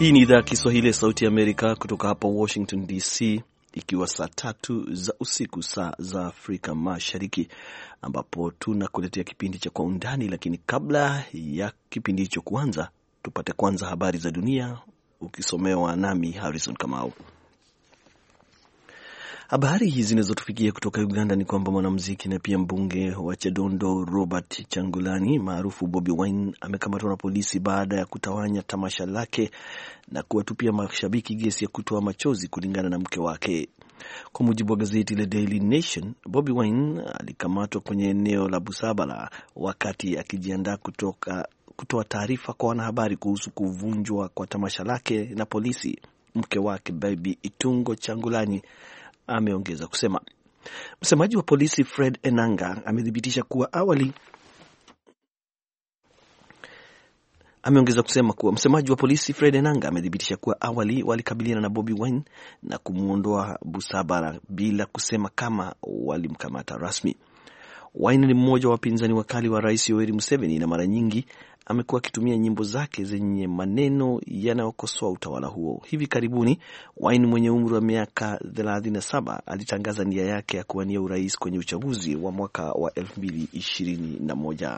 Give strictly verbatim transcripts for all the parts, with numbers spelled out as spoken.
Hii ni idhaa ya Kiswahili ya Sauti ya Amerika kutoka hapa Washington D C, ikiwa saa tatu za usiku saa za Afrika Mashariki, ambapo tunakuletea kipindi cha Kwa Undani. Lakini kabla ya kipindi hicho kuanza, tupate kwanza habari za dunia ukisomewa nami Harrison Kamau. Habari hizi zinazotufikia kutoka Uganda ni kwamba mwanamuziki na pia mbunge wa Kyadondo Robert Kyagulanyi maarufu Bobi Wine amekamatwa na polisi baada ya kutawanya tamasha lake na kuwatupia mashabiki gesi ya kutoa machozi, kulingana na mke wake. Kwa mujibu wa gazeti la Daily Nation, Bobi Wine alikamatwa kwenye eneo la Busabala wakati akijiandaa kutoka kutoa taarifa kwa wanahabari kuhusu kuvunjwa kwa tamasha lake na polisi. Mke wake Baby Itungo Kyagulanyi ameongeza kusema. Msemaji wa polisi Fred Enanga amethibitisha kuwa awali ameongeza kusema kuwa msemaji wa polisi Fred Enanga amethibitisha kuwa awali walikabiliana na Bobi Wine na kumuondoa Busabara bila kusema kama walimkamata rasmi. Wine ni mmoja wa wapinzani wakali wa Rais Yoweri Museveni na mara nyingi amekuwa akitumia nyimbo zake zenye maneno yanayokosoa utawala huo. Hivi karibuni, Wine mwenye umri wa miaka thelathini na saba alitangaza nia yake ya kuwania urais kwenye uchaguzi wa mwaka wa elfu mbili ishirini na moja.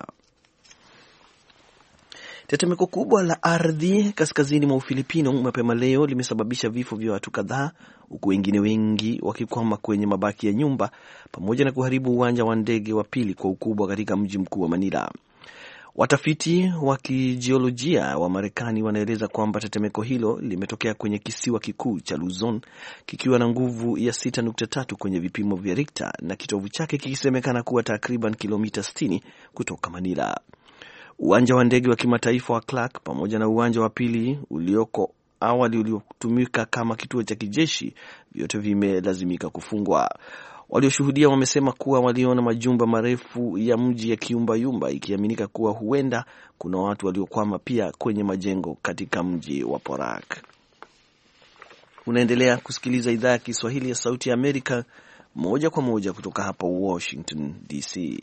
Tetemeko kubwa la ardhi kaskazini mwa Ufilipino mapema leo limesababisha vifo vya watu kadhaa, huku wengine wengi wakikwama kwenye mabaki ya nyumba pamoja na kuharibu uwanja wa ndege wa pili kwa ukubwa katika mji mkuu wa Manila. Watafiti wa kijiolojia wa Marekani wanaeleza kwamba tetemeko hilo limetokea kwenye kisiwa kikuu cha Luzon kikiwa na nguvu ya sita nukta tatu kwenye vipimo vya Richter na kitovu chake kikisemekana kuwa takriban kilomita sitini kutoka Manila. Uwanja wa ndege wa kimataifa wa Clark pamoja na uwanja wa pili ulioko awali uliotumika kama kituo cha kijeshi vyote vimelazimika kufungwa. Walioshuhudia wamesema kuwa waliona majumba marefu ya mji ya kiumbayumba, ikiaminika kuwa huenda kuna watu waliokwama pia kwenye majengo katika mji wa Porak. Unaendelea kusikiliza idhaa ya Kiswahili ya Sauti ya Amerika moja kwa moja kutoka hapa Washington D C.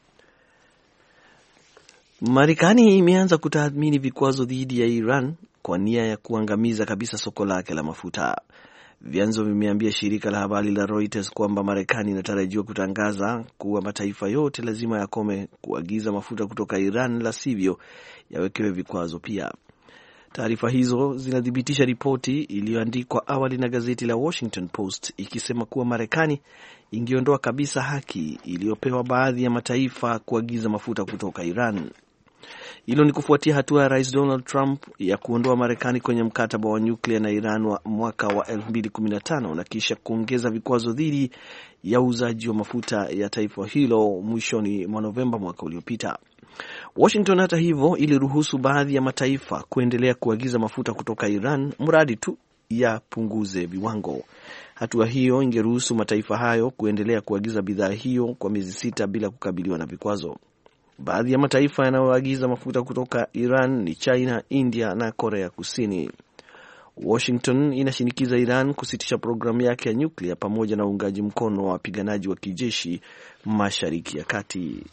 Marekani imeanza kutathmini vikwazo dhidi ya Iran kwa nia ya kuangamiza kabisa soko lake la mafuta. Vyanzo vimeambia shirika la habari la Reuters kwamba Marekani inatarajiwa kutangaza kuwa mataifa yote lazima yakome kuagiza mafuta kutoka Iran, la sivyo yawekewe vikwazo pia. Taarifa hizo zinathibitisha ripoti iliyoandikwa awali na gazeti la Washington Post ikisema kuwa Marekani ingeondoa kabisa haki iliyopewa baadhi ya mataifa kuagiza mafuta kutoka Iran. Hilo ni kufuatia hatua ya Rais Donald Trump ya kuondoa Marekani kwenye mkataba wa nyuklia na Iran wa mwaka wa elfu mbili kumi na tano na kisha kuongeza vikwazo dhidi ya uuzaji wa mafuta ya taifa hilo mwishoni mwa Novemba mwaka uliopita. Washington hata hivyo iliruhusu baadhi ya mataifa kuendelea kuagiza mafuta kutoka Iran mradi tu yapunguze viwango. Hatua hiyo ingeruhusu mataifa hayo kuendelea kuagiza bidhaa hiyo kwa miezi sita bila kukabiliwa na vikwazo. Baadhi ya mataifa yanayoagiza mafuta kutoka Iran ni China, India na Korea Kusini. Washington inashinikiza Iran kusitisha programu yake ya nyuklia pamoja na uungaji mkono wa wapiganaji wa kijeshi Mashariki ya Kati.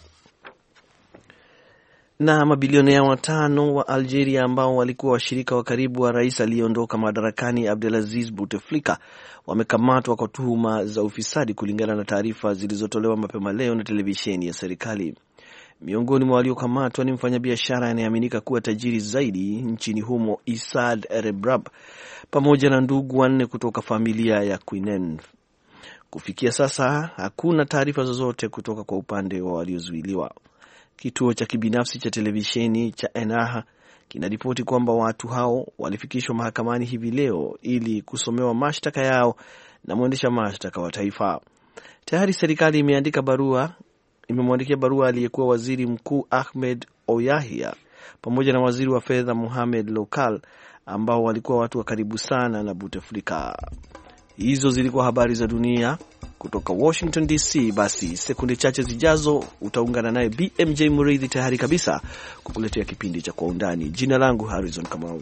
Na mabilionea watano wa Algeria ambao walikuwa washirika wa karibu wa rais aliyeondoka madarakani Abdelaziz Bouteflika wamekamatwa kwa tuhuma za ufisadi, kulingana na taarifa zilizotolewa mapema leo na televisheni ya serikali. Miongoni mwa waliokamatwa ni mfanyabiashara anayeaminika kuwa tajiri zaidi nchini humo Isad Rebrab pamoja na ndugu wanne kutoka familia ya Quinen. Kufikia sasa hakuna taarifa zozote kutoka kwa upande wa waliozuiliwa. Kituo cha kibinafsi cha televisheni cha Enaha kinaripoti kwamba watu hao walifikishwa mahakamani hivi leo ili kusomewa mashtaka yao na mwendesha mashtaka wa taifa. Tayari serikali imeandika barua imemwandikia barua aliyekuwa waziri mkuu Ahmed Oyahia pamoja na waziri wa fedha Mohamed Lokal, ambao walikuwa watu wa karibu sana na Bouteflika. Hizo zilikuwa habari za dunia kutoka Washington D C. Basi sekunde chache zijazo utaungana naye B M J Mureithi tayari kabisa kukuletea kipindi cha Kwa Undani. Jina langu Harrison Kamau.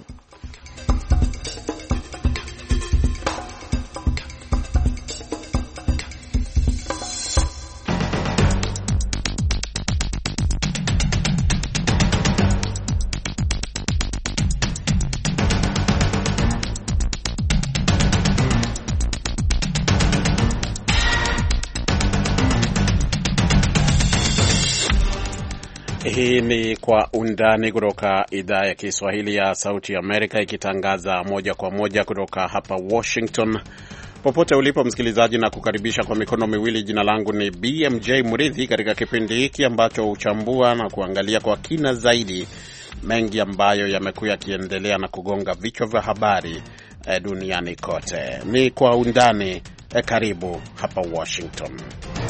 Hii ni Kwa Undani kutoka idhaa ya Kiswahili ya Sauti ya Amerika, ikitangaza moja kwa moja kutoka hapa Washington. Popote ulipo msikilizaji, na kukaribisha kwa mikono miwili. Jina langu ni B M J Murithi, katika kipindi hiki ambacho huchambua na kuangalia kwa kina zaidi mengi ambayo yamekuwa yakiendelea na kugonga vichwa vya habari eh, duniani kote. Ni Kwa Undani. Eh, karibu hapa Washington.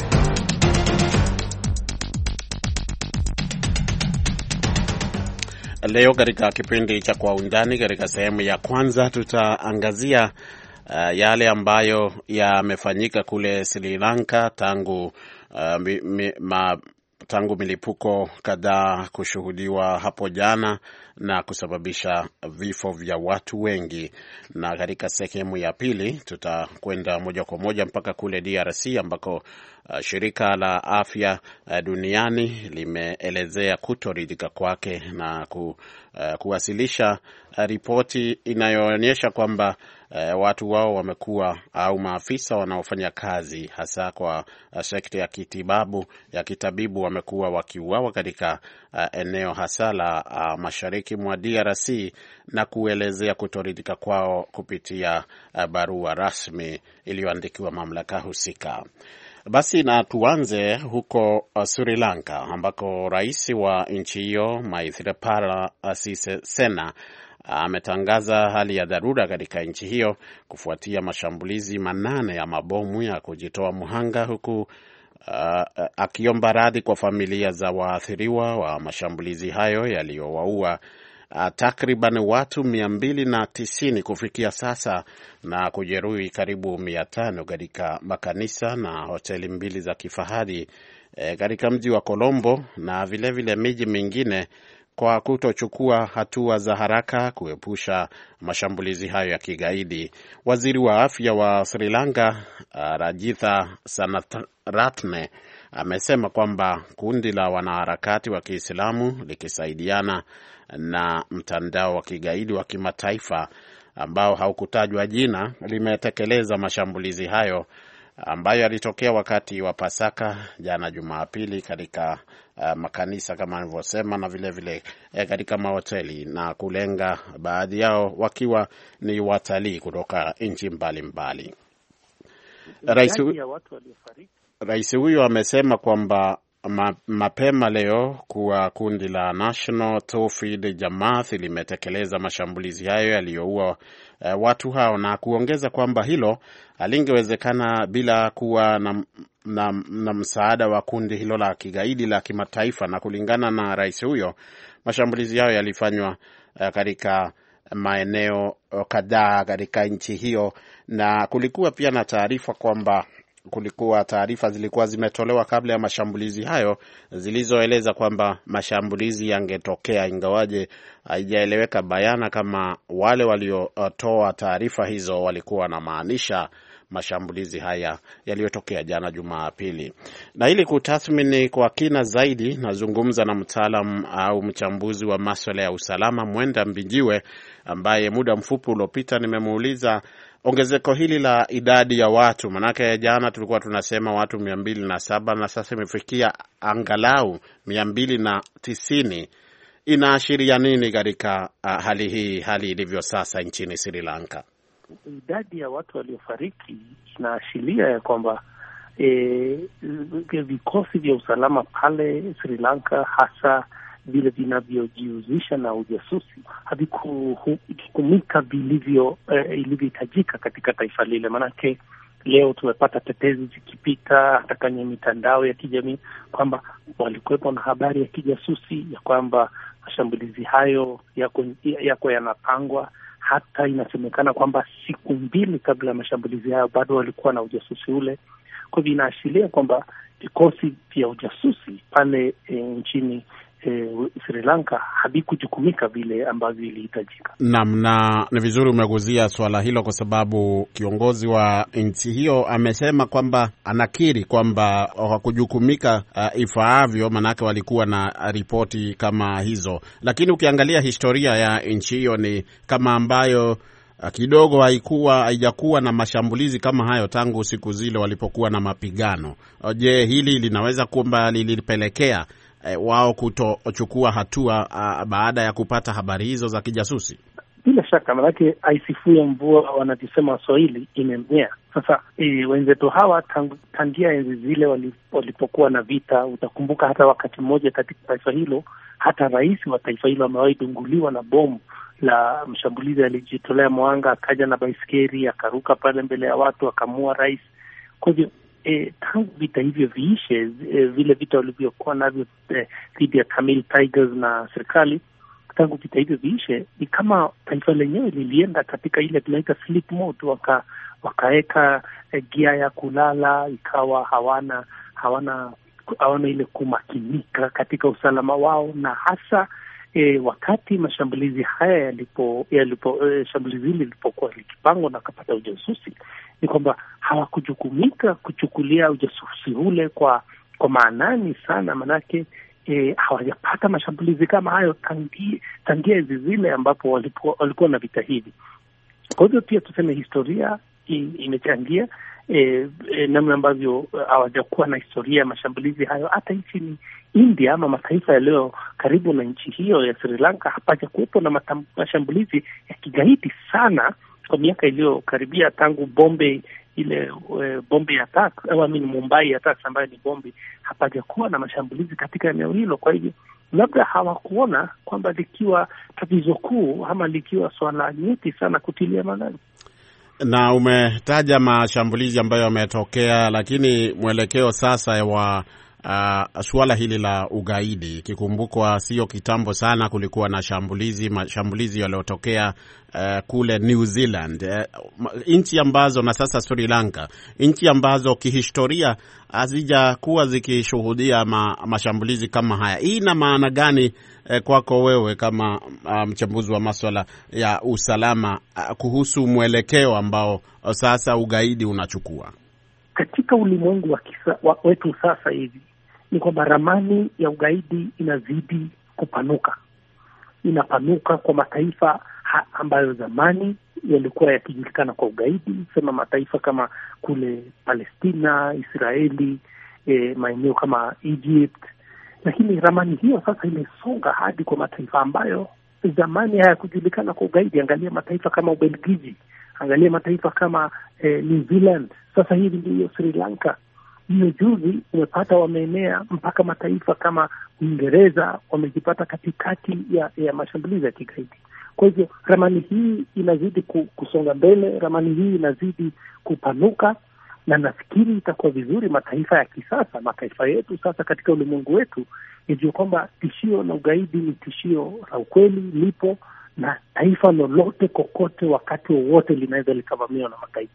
Leo katika kipindi cha Kwa Undani, katika sehemu ya kwanza tutaangazia uh, yale ambayo yamefanyika kule Sri Lanka tangu uh, mi, mi, ma, tangu milipuko kadhaa kushuhudiwa hapo jana na kusababisha vifo vya watu wengi. Na katika sehemu ya pili tutakwenda moja kwa moja mpaka kule D R C ambako uh, shirika la afya uh, duniani limeelezea kutoridhika kwake na ku, uh, kuwasilisha uh, ripoti inayoonyesha kwamba uh, watu wao wamekuwa au maafisa wanaofanya kazi hasa kwa uh, sekta ya kitibabu ya kitabibu wamekuwa wakiuawa katika uh, eneo hasa la uh, mashariki mwa D R C, na kuelezea kutoridhika kwao kupitia uh, barua rasmi iliyoandikiwa mamlaka husika. Basi na tuanze huko uh, Sri Lanka ambako rais wa nchi hiyo Maithripala Sirisena ametangaza uh, hali ya dharura katika nchi hiyo kufuatia mashambulizi manane ya mabomu ya kujitoa muhanga, huku uh, akiomba radhi kwa familia za waathiriwa wa mashambulizi hayo yaliyowaua Uh, takriban watu mia mbili na tisini kufikia sasa na kujeruhi karibu mia tano katika makanisa na hoteli mbili za kifahari eh, katika mji wa Colombo na vile vile miji mingine, kwa kutochukua hatua za haraka kuepusha mashambulizi hayo ya kigaidi. Waziri wa afya wa Sri Lanka uh, Rajitha Sanaratne amesema kwamba kundi la wanaharakati wa Kiislamu likisaidiana na mtandao wa kigaidi wa kimataifa ambao haukutajwa jina limetekeleza mashambulizi hayo ambayo yalitokea wakati wa Pasaka jana Jumapili katika uh, makanisa kama nilivyosema, na vile vile eh, katika mahoteli, na kulenga baadhi yao wakiwa ni watalii kutoka nchi mbalimbali. Rais Rais huyo amesema kwamba ma, mapema leo kuwa kundi la National Tawhid Jamaat limetekeleza mashambulizi hayo yaliyoua uh, watu hao, na kuongeza kwamba hilo halingewezekana bila kuwa na, na, na msaada wa kundi hilo la kigaidi la kimataifa. Na kulingana na rais huyo, mashambulizi hayo yalifanywa uh, katika maeneo kadhaa katika nchi hiyo, na kulikuwa pia na taarifa kwamba kulikuwa taarifa zilikuwa zimetolewa kabla ya mashambulizi hayo zilizoeleza kwamba mashambulizi yangetokea, ingawaje haijaeleweka bayana kama wale waliotoa taarifa hizo walikuwa na maanisha mashambulizi haya yaliyotokea jana Jumapili. Na ili kutathmini kwa kina zaidi, nazungumza na mtaalam au mchambuzi wa masuala ya usalama Mwenda Mbijiwe, ambaye muda mfupi uliopita nimemuuliza ongezeko hili la idadi ya watu, manake jana tulikuwa tunasema watu mia mbili na saba na sasa imefikia angalau mia mbili na tisini, inaashiria nini katika uh, hali hii, hali ilivyo sasa nchini Sri Lanka? Idadi ya watu waliofariki inaashiria ya kwamba e, vikosi vya usalama pale Sri Lanka, hasa vile vinavyojihusisha na ujasusi, havikutumika vilivyo eh, ilivyohitajika katika taifa lile. Manake leo tumepata tetezi zikipita hata kwenye mitandao ya kijamii kwamba walikuwepo na habari ya kijasusi ya kwamba mashambulizi hayo yako, yako yanapangwa. Hata inasemekana kwamba siku mbili kabla ya mashambulizi hayo bado walikuwa na ujasusi ule. Kwa hivyo inaashiria kwamba vikosi vya ujasusi pale e, nchini E, Sri Lanka havikujukumika vile ambavyo ilihitajika. Naam, na ni vizuri umeguzia swala hilo kwa sababu kiongozi wa nchi hiyo amesema kwamba anakiri kwamba hawakujukumika uh, ifaavyo, manake walikuwa na ripoti kama hizo. Lakini ukiangalia historia ya nchi hiyo ni kama ambayo uh, kidogo haikuwa haijakuwa na mashambulizi kama hayo tangu siku zile walipokuwa na mapigano. Je, hili linaweza kwamba lilipelekea eh, wao kutochukua hatua uh, baada ya kupata habari hizo za kijasusi? Bila shaka, manake aisifue mvua wanavyosema Waswahili imemnyea. Sasa e, wenzetu hawa tang, tangia enzi zile walipokuwa na vita, utakumbuka hata wakati mmoja katika taifa hilo, hata rais wa taifa hilo amewahi dunguliwa na bomu la mshambulizi alijitolea mwanga, akaja na baiskeli akaruka pale mbele ya watu akamua rais. Kwa hivyo e, tangu vita hivyo viishe, e, vile vita walivyokuwa navyo dhidi e, ya Tamil Tigers na serikali, tangu vita hivyo viishe, ni kama taifa lenyewe lilienda katika ile tunaita sleep mode, waka wakaweka e, gia ya kulala, ikawa hawana hawana hawana ile kumakinika katika usalama wao. Na hasa e, wakati mashambulizi haya yalipo yalipo e, shambulizi hili lilipokuwa likipangwa na kapata ujasusi, ni kwamba hawakujukumika kuchukulia ujasusi ule kwa kwa maanani sana, manake E, hawajapata mashambulizi kama hayo tangia tangia hizi zile ambapo walikuwa na vita hivi. Kwa hivyo pia tuseme historia imechangia e, e, namna ambavyo hawajakuwa na historia ya mashambulizi hayo. Hata nchini India ama mataifa yaliyo karibu na nchi hiyo ya Sri Lanka hapaja kuwepo na matam, mashambulizi ya kigaidi sana kwa miaka iliyokaribia tangu Bombay ile uh, Bombay attack au I mean Mumbai attack ambayo ni Bombay, hapaja kuwa na mashambulizi katika eneo hilo. Kwa hivyo labda hawakuona kwamba likiwa tatizo kuu ama likiwa swala nyeti sana kutilia maanani. Na umetaja mashambulizi ambayo yametokea, lakini mwelekeo sasa wa Uh, suala hili la ugaidi, kikumbukwa sio kitambo sana kulikuwa na shambulizi mashambulizi yaliyotokea uh, kule New Zealand, uh, nchi ambazo na sasa Sri Lanka, nchi ambazo kihistoria hazijakuwa zikishuhudia ma, mashambulizi kama haya. Hii ina maana gani eh, kwako wewe kama uh, mchambuzi wa masuala ya usalama uh, kuhusu mwelekeo ambao uh, sasa ugaidi unachukua katika ulimwengu wa kisa, wa, wetu sasa hivi? Ni kwamba ramani ya ugaidi inazidi kupanuka, inapanuka kwa mataifa ha, ambayo zamani yalikuwa yakijulikana kwa ugaidi, sema mataifa kama kule Palestina, Israeli, e, maeneo kama Egypt. Lakini ramani hiyo sasa imesonga hadi kwa mataifa ambayo zamani hayakujulikana kwa ugaidi. Angalia mataifa kama Ubelgiji, angalia mataifa kama eh, New Zealand, sasa hivi ndio Sri Lanka. Hiyo juzi umepata wameenea mpaka mataifa kama Uingereza, wamejipata katikati ya, ya mashambulizi ya kigaidi. Kwa hivyo ramani hii inazidi kusonga mbele, ramani hii inazidi kupanuka, na nafikiri itakuwa vizuri mataifa ya kisasa, mataifa yetu sasa katika ulimwengu wetu, yajua kwamba tishio la ugaidi ni tishio la ukweli, lipo, na taifa lolote kokote wakati wowote linaweza likavamiwa na magaidi.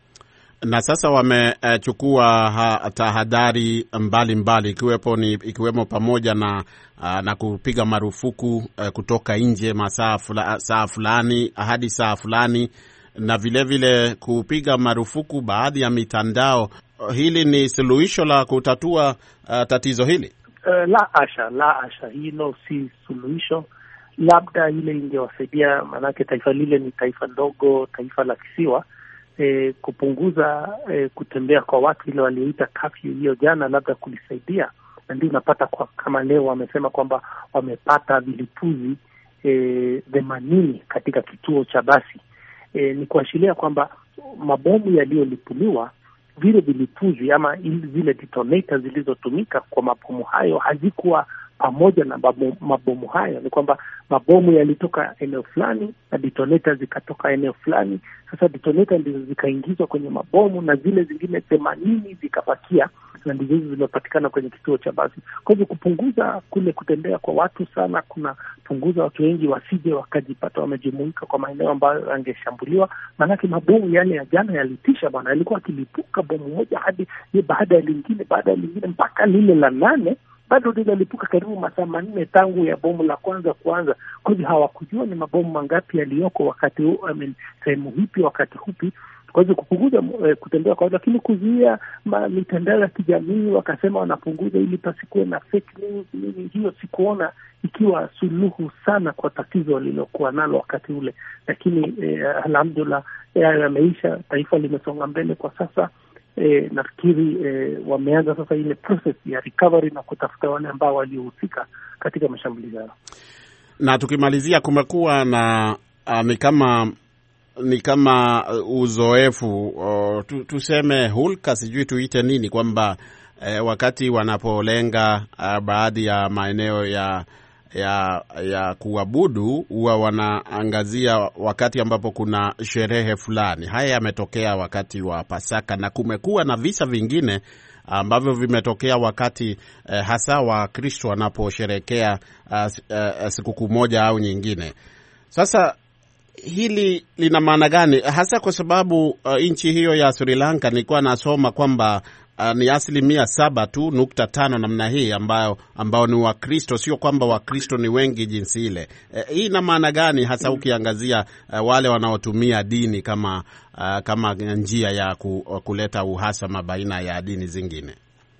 Na sasa wamechukua uh, tahadhari mbalimbali ikiwepo ni ikiwemo pamoja na uh, na kupiga marufuku uh, kutoka nje masaa fula, saa fulani hadi saa fulani, na vile vile kupiga marufuku baadhi ya mitandao. Uh, hili ni suluhisho la kutatua uh, tatizo hili? Uh, la asha, la asha, hilo si suluhisho. Labda ile ingewasaidia, manake taifa lile ni taifa ndogo, taifa la kisiwa. E, kupunguza e, kutembea kwa watu ile walioita curfew hiyo jana, labda kulisaidia. Na ndio unapata kwa kama leo wamesema kwamba wamepata vilipuzi themanini e, katika kituo cha basi. E, ni kuashiria kwamba mabomu yaliyolipuliwa, vile vilipuzi ama zile detonators zilizotumika kwa mabomu hayo hazikuwa pamoja na mabomu, mabomu hayo. Ni kwamba mabomu yalitoka eneo fulani na detonators zikatoka eneo fulani. Sasa detonators ndizo zikaingizwa kwenye mabomu na zile zingine themanini zikapakia, na ndizo hizo zimepatikana kwenye kituo cha basi. Kwa hivyo kupunguza kule kutembea kwa watu sana, kuna punguza watu wengi wasije wakajipata wamejumuika kwa maeneo ambayo yangeshambuliwa. Maanake mabomu yale ya jana yalitisha bwana, yalikuwa kilipuka bomu moja hadi baada ya lingine baada ya lingine mpaka lile la nane bado linalipuka karibu masaa manne tangu ya bomu la kwanza kuanza. Kwa hivyo hawakujua ni mabomu mangapi yaliyoko wakati huu, I mean, sehemu hipi wakati hupi. Kwa hivyo kupunguza eh, kutembea kwa, lakini kuzuia mitandao ya kijamii wakasema wanapunguza ili pasikuwe na fake news nini, hiyo sikuona ikiwa suluhu sana kwa tatizo walilokuwa nalo wakati ule. Lakini eh, alhamdulillah yameisha, taifa limesonga mbele kwa sasa. E, nafikiri e, wameanza sasa ile process ya recovery na kutafuta wale ambao waliohusika katika mashambulizi hayo. Na tukimalizia, kumekuwa na uh, ni kama ni kama uzoefu uh, tu, tuseme hulka, sijui tuite nini, kwamba uh, wakati wanapolenga uh, baadhi ya maeneo ya ya ya kuabudu huwa wanaangazia wakati ambapo kuna sherehe fulani. Haya yametokea wakati wa Pasaka, na kumekuwa na visa vingine ambavyo vimetokea wakati eh, hasa wa Kristo wanaposherekea uh, uh, sikukuu moja au nyingine. Sasa hili lina maana gani hasa, kwa sababu uh, nchi hiyo ya Sri Lanka nilikuwa nasoma kwamba Uh, ni asilimia saba tu nukta tano namna hii ambayo ambao ni Wakristo, sio kwamba Wakristo ni wengi jinsi ile. Uh, hii ina maana gani hasa ukiangazia uh, wale wanaotumia dini kama uh, kama njia ya ku, uh, kuleta uhasama baina ya dini zingine?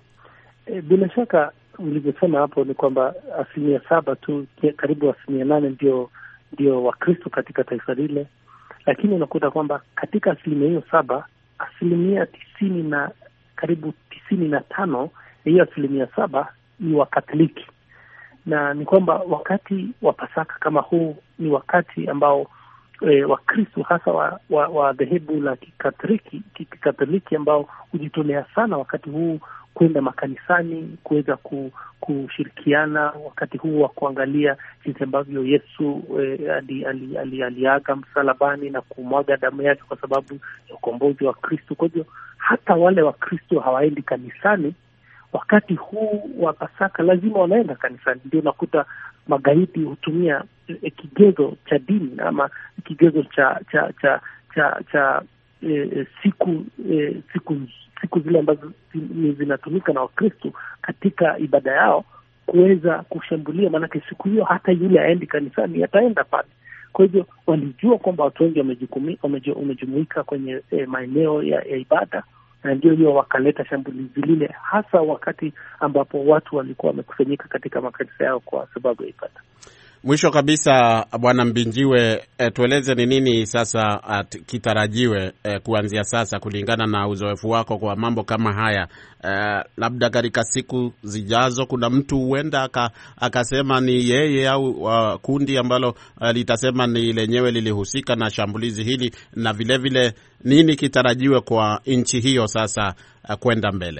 E, bila shaka ulivyosema hapo ni kwamba asilimia saba tu, karibu asilimia nane ndio ndio Wakristo katika taifa lile, lakini unakuta kwamba katika asilimia hiyo saba, asilimia tisini na karibu tisini na tano hiyo asilimia saba ni Wakatoliki, na ni kwamba wakati wa Pasaka kama huu ni wakati ambao e, Wakristo hasa wa, wa, wa dhehebu la Kikatoliki Kikatoliki ambao hujitolea sana wakati huu kwenda makanisani kuweza kushirikiana wakati huu wa kuangalia jinsi ambavyo Yesu e, aliaga ali, ali, ali msalabani na kumwaga damu yake kwa sababu ya ukombozi wa Kristo. Kwa hivyo hata wale Wakristo hawaendi kanisani wakati huu wa Pasaka, lazima wanaenda kanisani. Ndio nakuta magaidi hutumia e, kigezo cha dini ama kigezo cha cha cha cha, cha e, siku e, siku siku zile ambazo zinatumika na Wakristo katika ibada yao kuweza kushambulia, maanake siku hiyo hata yule aendi kanisani ataenda pale. Kwa hivyo walijua kwamba watu wengi wamejumuika kwenye e, maeneo ya, ya ibada, na ndio hiyo wakaleta shambulizi lile, hasa wakati ambapo watu walikuwa wamekusanyika katika makanisa yao kwa sababu ya ibada. Mwisho kabisa, Bwana Mbinjiwe, e, tueleze ni nini sasa at, kitarajiwe e, kuanzia sasa kulingana na uzoefu wako kwa mambo kama haya. E, labda katika siku zijazo kuna mtu huenda akasema ni yeye au uh, kundi ambalo uh, litasema ni lenyewe lilihusika na shambulizi hili, na vile vile nini kitarajiwe kwa nchi hiyo sasa uh, kwenda mbele?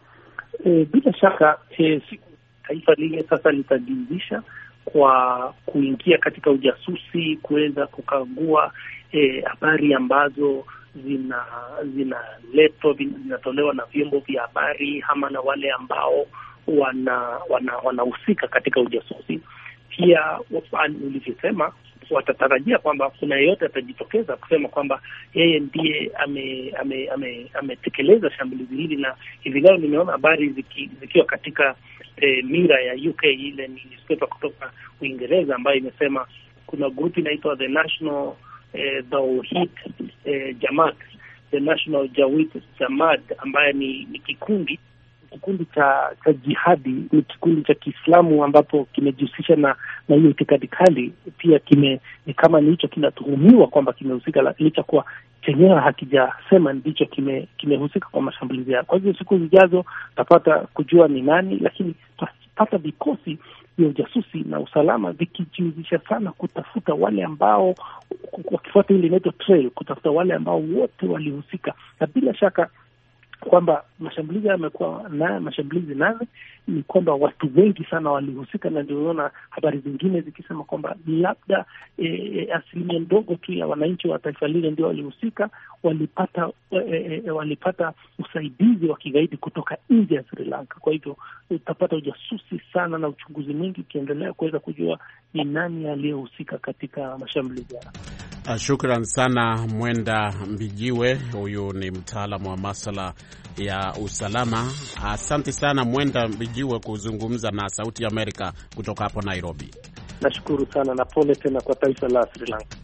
E, bila shaka e, siku taifa lile sasa litajihusisha kwa kuingia katika ujasusi, kuweza kukagua habari e, ambazo zina zinaletwa zinatolewa na vyombo vya habari ama na wale ambao wana wanahusika wana katika ujasusi. Pia ulivyosema, watatarajia kwamba kuna yeyote atajitokeza kusema kwamba yeye ndiye ametekeleza ame, ame, ame shambulizi hili. Na hivi leo nimeona habari ziki, zikiwa katika e, mira ya U K, ile ni newspaper kutoka Uingereza ambayo imesema kuna group inaitwa The National eh, Tawhid eh, Jamaat, The National Jawid Jamaat, ambaye ni, ni kikundi kikundi cha cha jihadi, ni kikundi cha Kiislamu ambapo kimejihusisha na na hiyo itikadi kali. Pia kime ni kama ni hicho kinatuhumiwa kwamba kimehusika, licha kuwa chenyewe hakijasema ndicho kime kimehusika kwa mashambulizi yao. Kwa hivyo siku zijazo tutapata kujua ni nani, lakini tutapata vikosi vya ujasusi na usalama vikijihusisha sana kutafuta wale ambao wakifuata ile inaitwa trail, kutafuta wale ambao wote walihusika. Na bila shaka kwamba mashambulizi yamekuwa na mashambulizi nane, ni kwamba watu wengi sana walihusika, na ndio unaona habari zingine zikisema kwamba labda e, asilimia ndogo tu ya wananchi wa taifa lile ndio walihusika, walipata e, e, walipata usaidizi wa kigaidi kutoka nje ya Sri Lanka. Kwa hivyo utapata ujasusi sana na uchunguzi mwingi ukiendelea kuweza kujua ni nani aliyehusika katika mashambulizi haya. Shukran sana Mwenda Mbijiwe, huyu ni mtaalamu wa masuala ya usalama. Asante sana Mwenda Mbijiwe kuzungumza na Sauti ya Amerika kutoka hapo Nairobi. Nashukuru sana na pole tena kwa taifa la Sri Lanka.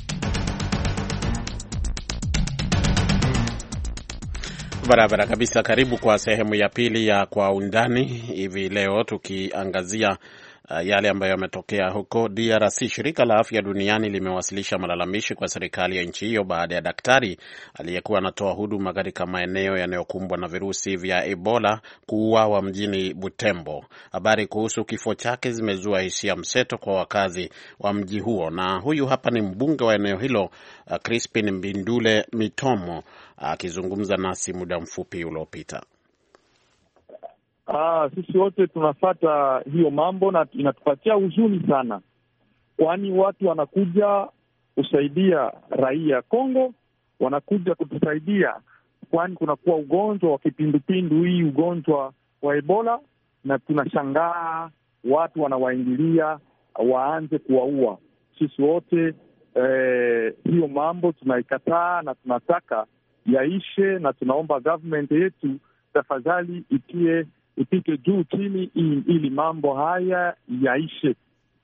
Barabara kabisa. Karibu kwa sehemu ya pili ya Kwa Undani hivi leo, tukiangazia uh, yale ambayo yametokea huko D R C. Shirika la Afya Duniani limewasilisha malalamishi kwa serikali ya nchi hiyo baada ya daktari aliyekuwa anatoa huduma katika maeneo yanayokumbwa na virusi vya Ebola kuuawa mjini Butembo. Habari kuhusu kifo chake zimezua hisia mseto kwa wakazi wa mji huo, na huyu hapa ni mbunge wa eneo hilo uh, Crispin Mbindule Mitomo akizungumza uh, nasi muda mfupi uliopita. Ah, sisi wote tunafata hiyo mambo na inatupatia huzuni sana, kwani watu wanakuja kusaidia raia ya Kongo, wanakuja kutusaidia kwani kunakuwa ugonjwa wa kipindupindu, hii ugonjwa wa Ebola, na tunashangaa watu wanawaingilia waanze kuwaua. Sisi wote eh, hiyo mambo tunaikataa na tunataka yaishe, na tunaomba government yetu tafadhali itie ipike juu chini ili mambo haya yaishe.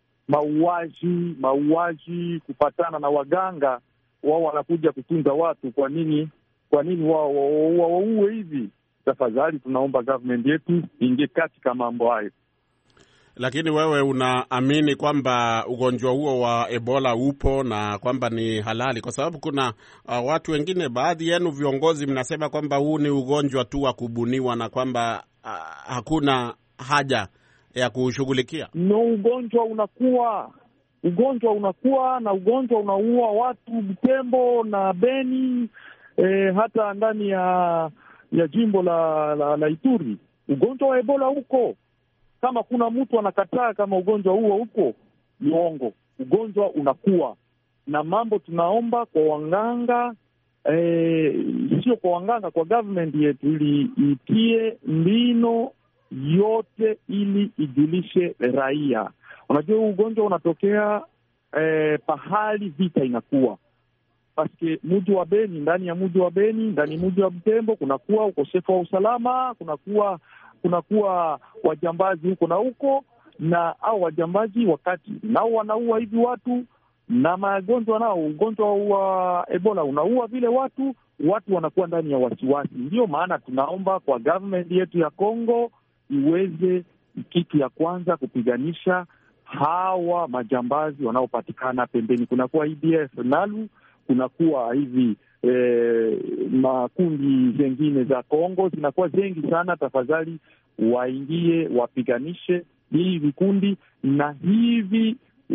Mauaji, mauaji kupatana na waganga, wao wanakuja kutunza watu. Kwa nini kwa nini wao waue hivi? Tafadhali tunaomba government yetu ingie katika mambo hayo. Lakini wewe unaamini kwamba ugonjwa huo wa Ebola upo na kwamba ni halali? Kwa sababu kuna uh, watu wengine, baadhi yenu viongozi, mnasema kwamba huu ni ugonjwa tu wa kubuniwa na kwamba uh, hakuna haja ya kushughulikia. No, ugonjwa unakuwa ugonjwa unakuwa na ugonjwa unaua watu Butembo na Beni, eh, hata ndani ya ya jimbo la, la, la Ituri. Ugonjwa wa Ebola huko. Kama kuna mtu anakataa kama ugonjwa huo upo, ni uongo. Ugonjwa unakuwa na mambo. Tunaomba kwa wanganga, eh, sio kwa wanganga, kwa government yetu, ili itie mbino yote ili ijulishe raia. Unajua ugonjwa unatokea eh, pahali vita inakuwa. Paske mji wa Beni, ndani ya mji wa Beni, ndani ya mji wa Butembo kunakuwa ukosefu wa usalama, kunakuwa kunakuwa wajambazi huko na huko, na au wajambazi wakati nao wanaua hivi watu, na magonjwa nao, ugonjwa wa Ebola unaua vile watu, watu wanakuwa ndani ya wasiwasi. Ndio maana tunaomba kwa government yetu ya Kongo iweze kitu ya kwanza kupiganisha hawa majambazi wanaopatikana pembeni. Kunakuwa I D F Nalu, kunakuwa hivi eh, makundi zengine za Kongo zinakuwa zengi sana. Tafadhali waingie wapiganishe hii vikundi, na hivi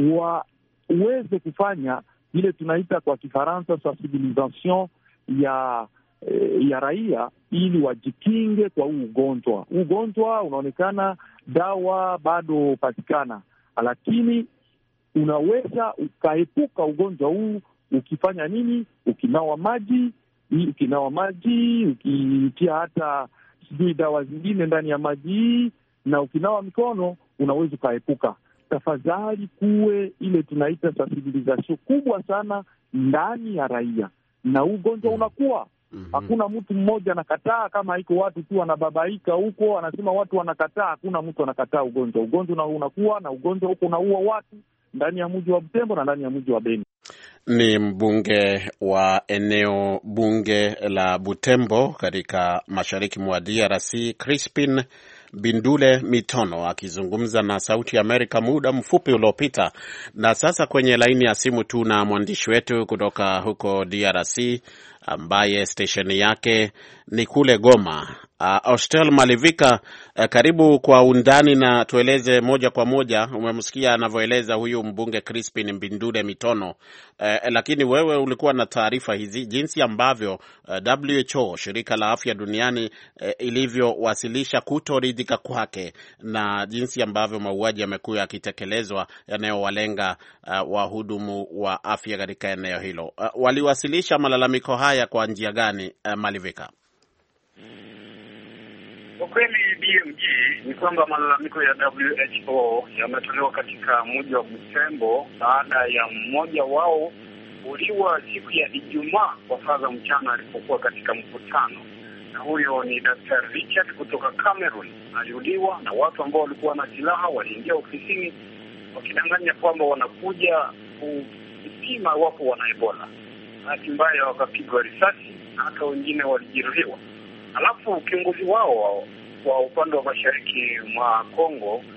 waweze kufanya ile tunaita kwa Kifaransa sensibilisation ya eh, ya raia, ili wajikinge kwa huu ugonjwa. Ugonjwa unaonekana dawa bado patikana, lakini unaweza ukaepuka ugonjwa huu ukifanya nini? Ukinawa maji, ukinawa maji, ukitia hata sijui dawa zingine ndani ya maji, na ukinawa mikono unaweza ukaepuka. Tafadhali kuwe ile tunaita sensibilisation kubwa sana ndani ya raia, na ugonjwa unakuwa. Mm-hmm. Hakuna mtu mmoja anakataa, kama iko watu tu wanababaika huko, anasema watu wanakataa. Hakuna mtu anakataa ugonjwa. Ugonjwa unakuwa, na ugonjwa huko unaua watu ndani ya mji wa Butembo na ndani ya mji wa Beni. Ni mbunge wa eneo bunge la Butembo katika mashariki mwa D R C, Crispin Bindule Mitono, akizungumza na Sauti ya Amerika muda mfupi uliopita. Na sasa kwenye laini ya simu tu na mwandishi wetu kutoka huko D R C ambaye stesheni yake ni kule Goma, uh, Austel Malivika. Uh, karibu kwa undani, na tueleze moja kwa moja. Umemsikia anavyoeleza huyu mbunge Crispin Mbindule Mitono, uh, lakini wewe ulikuwa na taarifa hizi, jinsi ambavyo uh, W H O, shirika la afya duniani, uh, ilivyowasilisha kutoridhika kwake na jinsi ambavyo mauaji yamekuwa yakitekelezwa yanayowalenga uh, wahudumu wa afya katika eneo hilo. Uh, waliwasilisha malalamiko haya kwa njia gani, uh, Malivika? Kwa kweli B M G ni kwamba malalamiko ya W H O yametolewa katika mji wa Butembo baada ya mmoja wao uliwa siku ya Ijumaa kwa saa za mchana alipokuwa katika mkutano. Na huyo ni Daktari Richard kutoka Cameroon. Aliuliwa na watu ambao walikuwa na silaha, waliingia ofisini wakidanganya kwamba wanakuja kupima wapo wana Ebola. Hati mbaya wakapigwa risasi, hata wengine walijeruhiwa. Alafu kiongozi wao wa upande wa mashariki mwa Kongo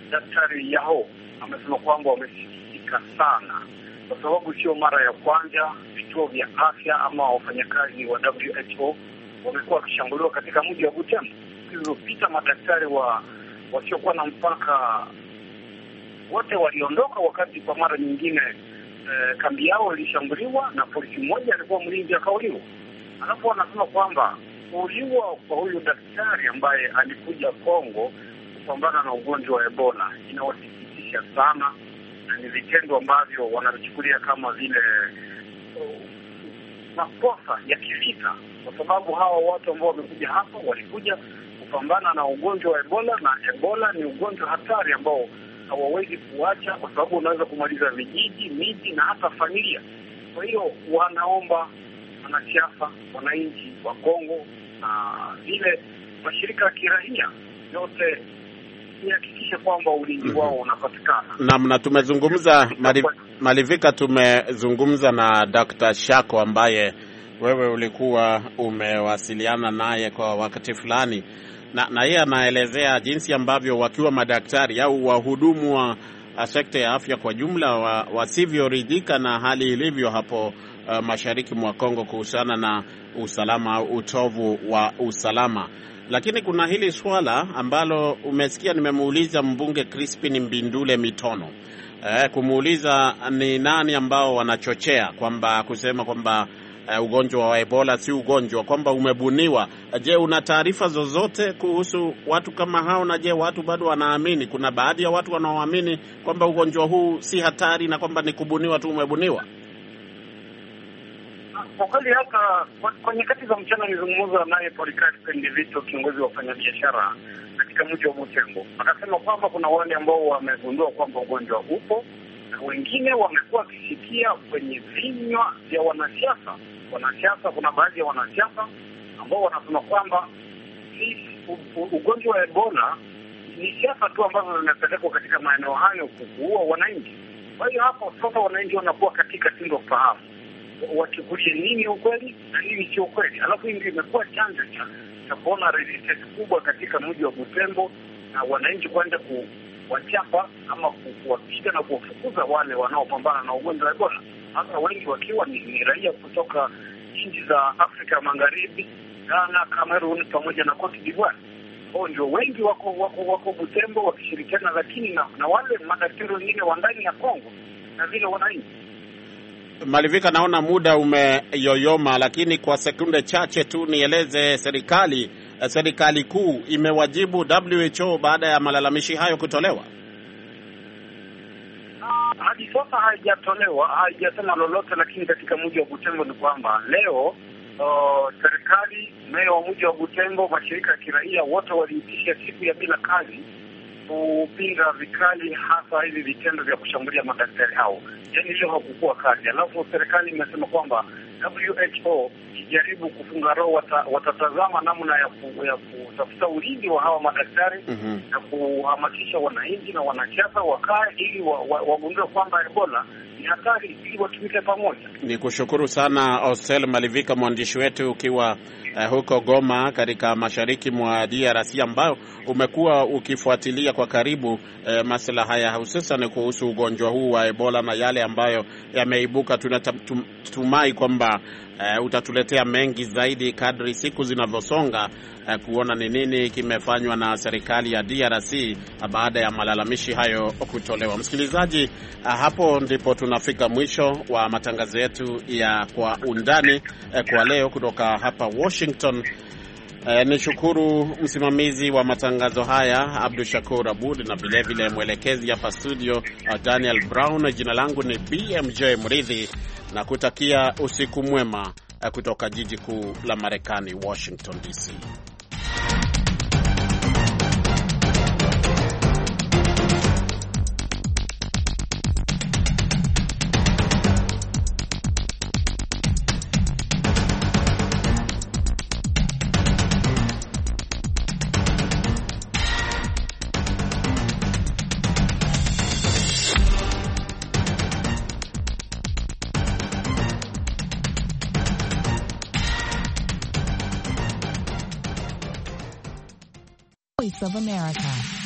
Daktari Yao amesema kwamba wamesikitika sana, kwa sababu sio mara ya kwanza vituo vya afya ama wafanyakazi wa W H O wamekuwa wakishambuliwa katika mji wa Butembo. Iliyopita madaktari wa wasiokuwa na mpaka wote waliondoka, wakati kwa mara nyingine eh, kambi yao ilishambuliwa na polisi mmoja alikuwa mlinzi akauliwa. Alafu wanasema kwamba kuuliwa kwa huyu daktari ambaye alikuja Kongo kupambana na ugonjwa wa Ebola inawasikitisha sana, na ni vitendo ambavyo wanachukulia kama vile uh, makosa ya kivita, kwa sababu hawa watu ambao wamekuja hapa walikuja kupambana na ugonjwa wa Ebola, na Ebola ni ugonjwa hatari ambao hawawezi kuacha, kwa sababu unaweza kumaliza vijiji, miji na hata familia. Kwa hiyo wanaomba wanasiasa, wananchi wa Kongo na vile mashirika ya kiraia yote ihakikishe kwamba ulinzi wao unapatikana. Naam, na tumezungumza Malivika, tumezungumza na Daktari Shako ambaye wewe ulikuwa umewasiliana naye kwa wakati fulani, na na yeye anaelezea jinsi ambavyo wakiwa madaktari au wahudumu wa sekta ya afya kwa jumla wasivyoridhika wa na hali ilivyo hapo uh, mashariki mwa Kongo kuhusiana na usalama au utovu wa usalama. Lakini kuna hili swala ambalo umesikia nimemuuliza mbunge Crispin Mbindule Mitono, eh, kumuuliza ni nani ambao wanachochea kwamba kusema kwamba uh, ugonjwa wa Ebola si ugonjwa, kwamba umebuniwa. Je, una taarifa zozote kuhusu watu kama hao? Na je, watu bado wanaamini? Kuna baadhi ya watu wanaoamini kwamba ugonjwa huu si hatari na kwamba ni kubuniwa tu, umebuniwa. Kwa kweli hata kwa nyakati za mchana nilizungumza naye Polycarp Ndivito, kiongozi wa wafanyabiashara katika mji wa Butembo. Akasema kwamba kuna wale ambao wamegundua kwamba ugonjwa upo, na wengine wamekuwa wakisikia kwenye vinywa vya wanasiasa. Wanasiasa, kuna baadhi ya wanasiasa ambao wanasema kwamba ugonjwa wa Ebola ni siasa tu ambazo zinapelekwa katika maeneo hayo kuua wananchi. Kwa hiyo hapo sasa wananchi wanakuwa katika sintofahamu, wachukulie nini ukweli na nini sio ukweli. Alafu hii ndio imekuwa chanzo cha cha kuona resistance kubwa katika mji wa Butembo, na wananchi kwanza kuwachapa ama kuwapiga na kuwafukuza wale wanaopambana na ugonjwa wa Ebola, hasa wengi wakiwa ni, ni raia kutoka nchi za Afrika Magharibi, Ghana, Cameroon pamoja na Cote d'Ivoire. Hao ndio wengi wako wako wako Butembo wakishirikiana, lakini na, na wale madaktari wengine wa ndani ya Kongo na vile wananchi. Malivika, naona muda umeyoyoma, lakini kwa sekunde chache tu nieleze serikali serikali kuu imewajibu W H O baada ya malalamishi hayo kutolewa. Hadi sasa haijatolewa, haijasema lolote, lakini katika mji wa Butembo ni kwamba leo uh, serikali, meya wa mji wa Butembo, mashirika ya kiraia wote waliitisha siku ya bila kazi kupinga vikali hasa hivi vitendo vya kushambulia madaktari hao. Yaani leo hakukuwa kazi. Alafu serikali imesema kwamba W H O ijaribu kufunga roho, wata, watatazama namna ya, ku, ya kutafuta ulinzi wa hawa madaktari mm-hmm. na kuhamasisha wananchi na wanasiasa wakae ili wagundue wa, wa kwamba Ebola ni hatari ili watumike pamoja. Ni kushukuru sana Osel Malivika, mwandishi wetu ukiwa uh, huko Goma katika mashariki mwa D R C, ambao umekuwa ukifuatilia kwa karibu uh, masuala haya hususan kuhusu ugonjwa huu wa Ebola na yale ambayo yameibuka. Tunatumai kwamba uh, utatuletea mengi zaidi kadri siku zinavyosonga, uh, kuona ni nini kimefanywa na serikali ya D R C baada ya malalamishi hayo kutolewa. Msikilizaji, uh, hapo ndipo tunafika mwisho wa matangazo yetu ya Kwa Undani uh, kwa leo kutoka hapa Washington. Uh, nishukuru msimamizi wa matangazo haya Abdul Shakur Abud, na vile vile mwelekezi hapa studio uh, Daniel Brown. Jina langu ni B M J Mridhi, na kutakia usiku mwema uh, kutoka jiji kuu la Marekani, Washington D C. Voice of America.